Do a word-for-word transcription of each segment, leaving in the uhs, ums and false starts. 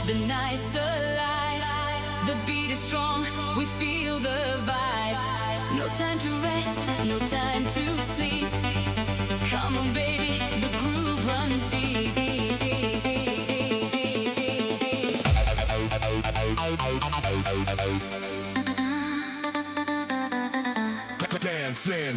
the night's alive. The beat is strong, we feel the vibe. No time to rest, no time to sleep. Come on baby, the groove runs deep. Dancing.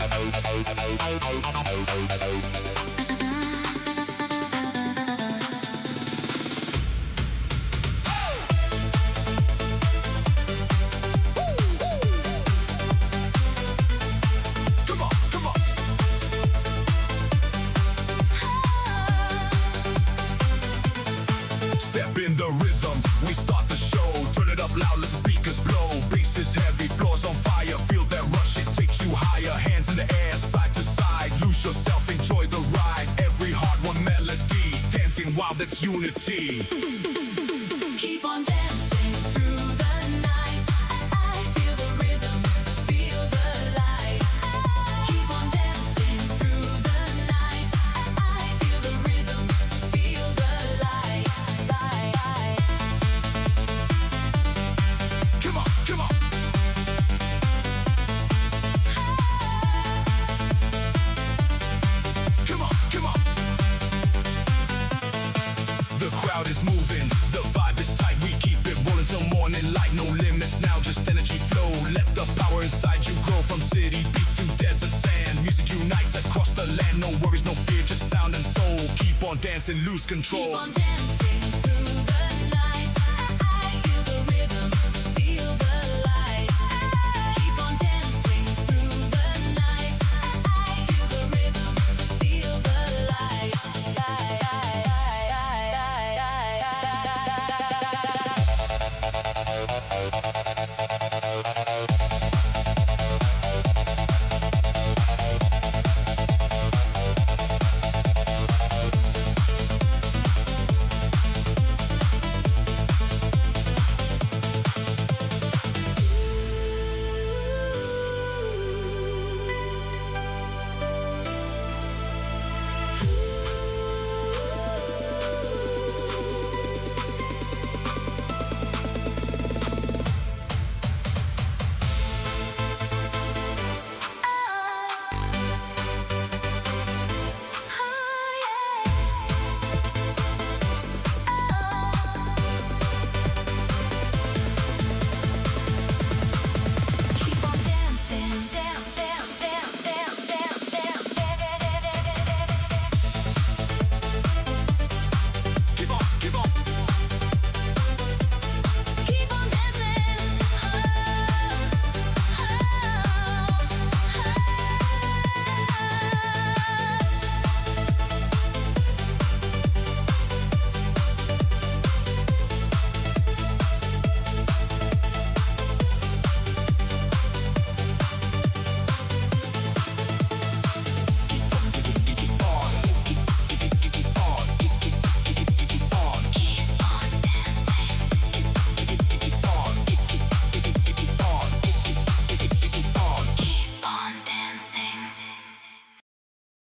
Step in the rhythm, we start the show. Turn it up loud, let the speakers blow. Bass is heavy, floors on fire. Feel that rush, it takes you higher. Hands in the air, side to side. Lose yourself, enjoy the ride. Every heart, one melody. Dancing wild, that's unity. Keep on dancing through the night. I feel the rhythm, feel the light. Keep on dancing through the night. I feel the rhythm, feel the light. light. Come on, come on. Come on, come on. The crowd is moving, the vibe is tight. We keep it rolling till morning light. No limits now, just energy flow. Let the power inside you grow. From city beats to desert sand, music unites across the land. No worries, no fear, just sound and soul. Keep on dancing, lose control. Keep on dancing through